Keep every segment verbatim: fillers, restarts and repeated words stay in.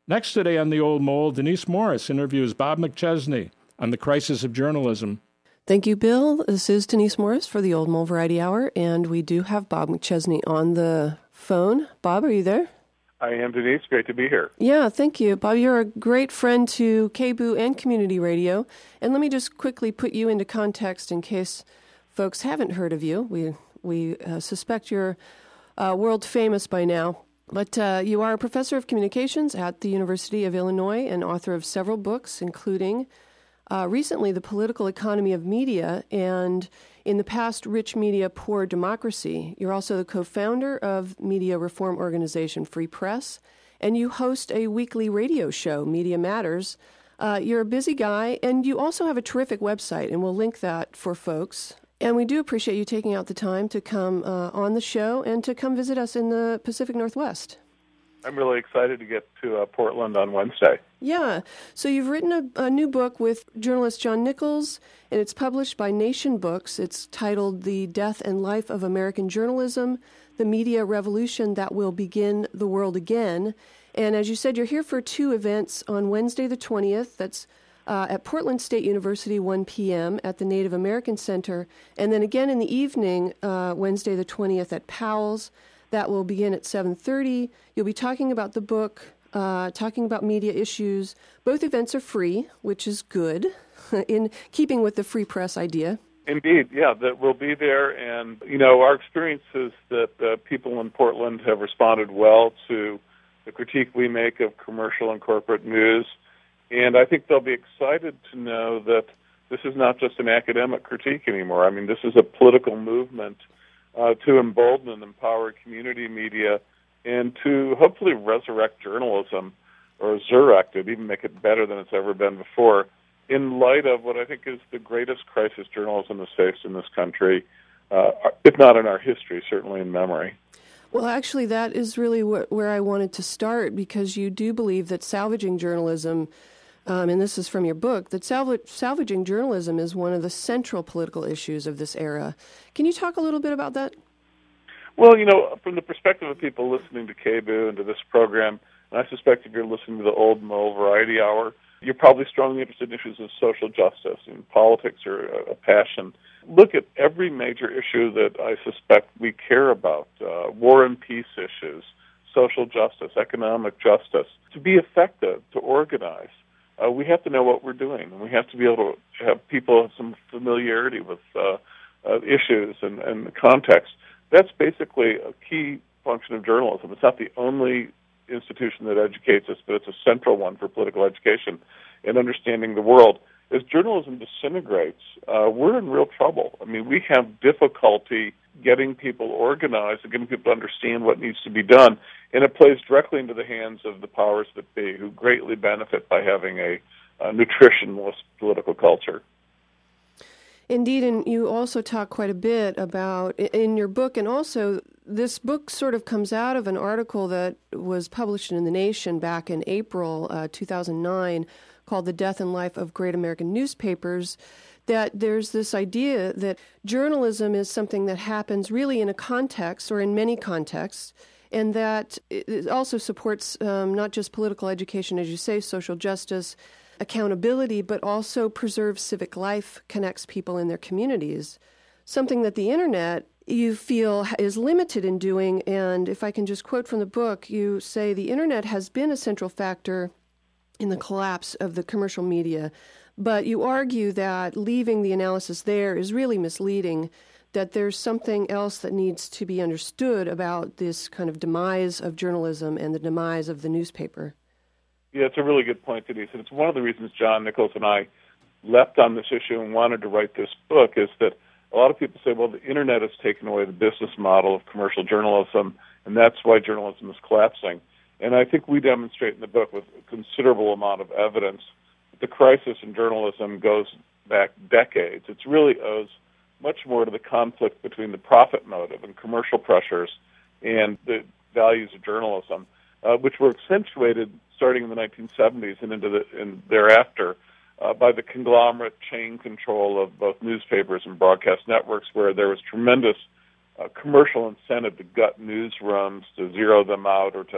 Next today on The Old Mole, Denise Morris interviews Bob McChesney on the crisis of journalism. Thank you, Bill. This is Denise Morris for the Old Mole Variety Hour, and we do have Bob McChesney on the phone. Bob, are you there? I am, Denise. Great to be here. Yeah, thank you. Bob, you're a great friend to K B O and Community Radio. And let me just quickly put you into context in case folks haven't heard of you. We we uh, suspect you're uh, world famous by now. But uh, you are a professor of communications at the University of Illinois and author of several books, including uh, recently The Political Economy of Media and in the past, Rich Media, Poor Democracy. You're also the co-founder of media reform organization Free Press, and you host a weekly radio show, Media Matters. Uh, you're a busy guy, and you also have a terrific website, and we'll link that for folks. And we do appreciate you taking out the time to come uh, on the show and to come visit us in the Pacific Northwest. I'm really excited to get to uh, Portland on Wednesday. Yeah. So you've written a, a new book with journalist John Nichols, and it's published by Nation Books. It's titled The Death and Life of American Journalism, the Media Revolution That Will Begin the World Again. And as you said, you're here for two events on Wednesday the twentieth. That's uh, at Portland State University, one p.m. at the Native American Center. And then again in the evening, uh, Wednesday the twentieth at Powell's. That will begin at seven thirty. You'll be talking about the book, uh, talking about media issues. Both events are free, which is good, in keeping with the free press idea. Indeed, yeah, that we'll be there. And, you know, our experience is that uh, people in Portland have responded well to the critique we make of commercial and corporate news. And I think they'll be excited to know that this is not just an academic critique anymore. I mean, this is a political movement Uh, to embolden and empower community media and to hopefully resurrect journalism or resurrect it, even make it better than it's ever been before, in light of what I think is the greatest crisis journalism has faced in this country, uh, if not in our history, certainly in memory. Well, actually, that is really wh- where I wanted to start, because you do believe that salvaging journalism, Um, and this is from your book, that salv- salvaging journalism is one of the central political issues of this era. Can you talk a little bit about that? Well, you know, from the perspective of people listening to K B O and to this program, and I suspect if you're listening to the Old Mole Variety Hour, you're probably strongly interested in issues of social justice, and politics are a, a passion. Look at every major issue that I suspect we care about, uh, war and peace issues, social justice, economic justice. To be effective, to organize, Uh, we have to know what we're doing, and we have to be able to have people have some familiarity with uh, uh, issues and, and the context. That's basically a key function of journalism. It's not the only institution that educates us, but it's a central one for political education and understanding the world. As journalism disintegrates, uh, we're in real trouble. I mean, we have difficulty getting people organized and getting people to understand what needs to be done, and it plays directly into the hands of the powers that be, who greatly benefit by having a, a nutritionless political culture. Indeed, and you also talk quite a bit about, in your book, and also this book sort of comes out of an article that was published in The Nation back in April uh, two thousand nine called The Death and Life of Great American Newspapers, that there's this idea that journalism is something that happens really in a context or in many contexts, and that it also supports um, not just political education, as you say, social justice, accountability, but also preserves civic life, connects people in their communities, something that the Internet, you feel, is limited in doing. And if I can just quote from the book, you say the Internet has been a central factor in the collapse of the commercial media, but you argue that leaving the analysis there is really misleading, that there's something else that needs to be understood about this kind of demise of journalism and the demise of the newspaper. Yeah, it's a really good point, Denise, and it's one of the reasons John Nichols and I leapt on this issue and wanted to write this book, is that a lot of people say, well, the Internet has taken away the business model of commercial journalism, and that's why journalism is collapsing. And I think we demonstrate in the book with a considerable amount of evidence that the crisis in journalism goes back decades. It really owes much more to the conflict between the profit motive and commercial pressures and the values of journalism, uh, which were accentuated starting in the nineteen seventies and into the and thereafter uh, by the conglomerate chain control of both newspapers and broadcast networks, where there was tremendous uh, commercial incentive to gut newsrooms, to zero them out, or to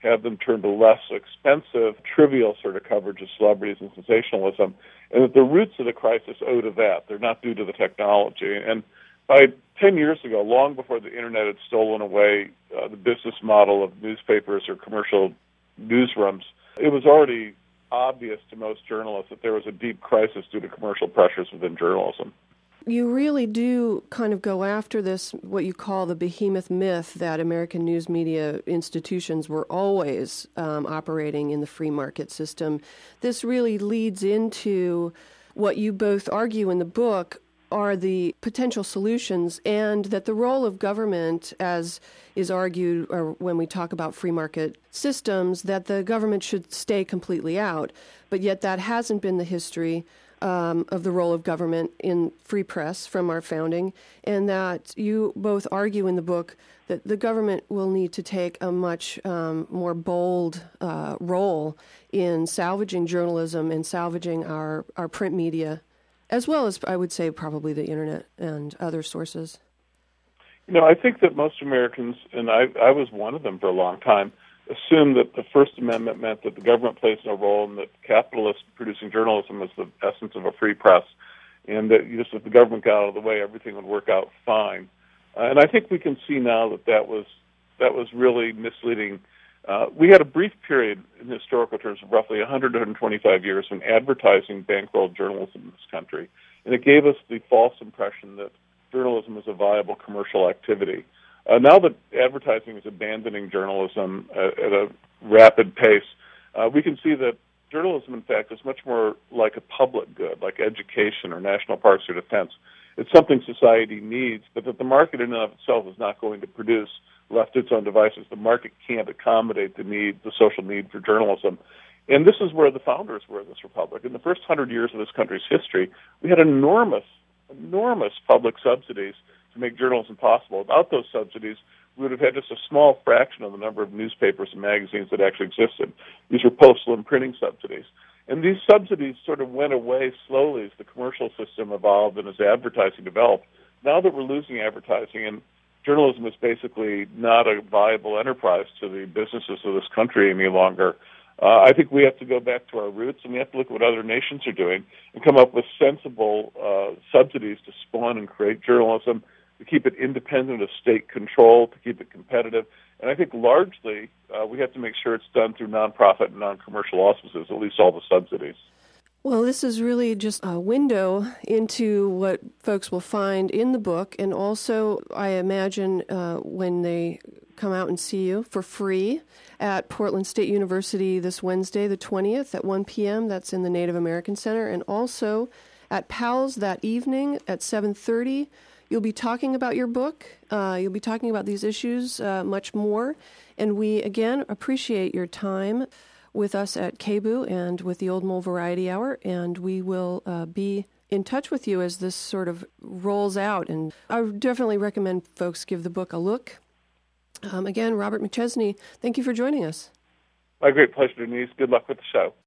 have them turn to less expensive, trivial sort of coverage of celebrities and sensationalism, and that the roots of the crisis owe to that. They're not due to the technology. And by ten years ago, long before the Internet had stolen away uh, the business model of newspapers or commercial newsrooms, it was already obvious to most journalists that there was a deep crisis due to commercial pressures within journalism. You really do kind of go after this, what you call the behemoth myth that American news media institutions were always um, operating in the free market system. This really leads into what you both argue in the book are the potential solutions, and that the role of government, as is argued or when we talk about free market systems, that the government should stay completely out. But yet that hasn't been the history Um, of the role of government in free press from our founding, and that you both argue in the book that the government will need to take a much um, more bold uh, role in salvaging journalism and salvaging our, our print media, as well as, I would say, probably the Internet and other sources. You know, I think that most Americans, and I, I was one of them for a long time, assumed that the First Amendment meant that the government plays no role and that capitalists producing journalism was the essence of a free press, and that just if the government got out of the way, everything would work out fine. Uh, and I think we can see now that that was, that was really misleading. Uh, we had a brief period in historical terms of roughly one hundred to one hundred twenty-five years when advertising bankrolled journalism in this country, and it gave us the false impression that journalism was a viable commercial activity. Uh, now that advertising is abandoning journalism at, at a rapid pace, uh, we can see that journalism, in fact, is much more like a public good, like education or national parks or defense. It's something society needs, but that the market in and of itself is not going to produce left to its own devices. The market can't accommodate the need, the social need for journalism. And this is where the founders were of this republic. In the first hundred years of this country's history, we had enormous, enormous public subsidies to make journalism possible. Without those subsidies, we would have had just a small fraction of the number of newspapers and magazines that actually existed. These were postal and printing subsidies. And these subsidies sort of went away slowly as the commercial system evolved and as advertising developed. Now that we're losing advertising and journalism is basically not a viable enterprise to the businesses of this country any longer, uh, I think we have to go back to our roots and we have to look at what other nations are doing and come up with sensible uh, subsidies to spawn and create journalism, to keep it independent of state control, to keep it competitive. And I think largely uh, we have to make sure it's done through nonprofit and non-commercial auspices, at least all the subsidies. Well, this is really just a window into what folks will find in the book, and also, I imagine, uh, when they come out and see you for free at Portland State University this Wednesday, the twentieth, at one p.m. That's in the Native American Center, and also at PALS that evening at seven thirty. You'll be talking about your book. Uh, you'll be talking about these issues uh, much more. And we, again, appreciate your time with us at K B U and with the Old Mole Variety Hour. And we will uh, be in touch with you as this sort of rolls out. And I would definitely recommend folks give the book a look. Um, again, Robert McChesney, thank you for joining us. My great pleasure, Denise. Good luck with the show.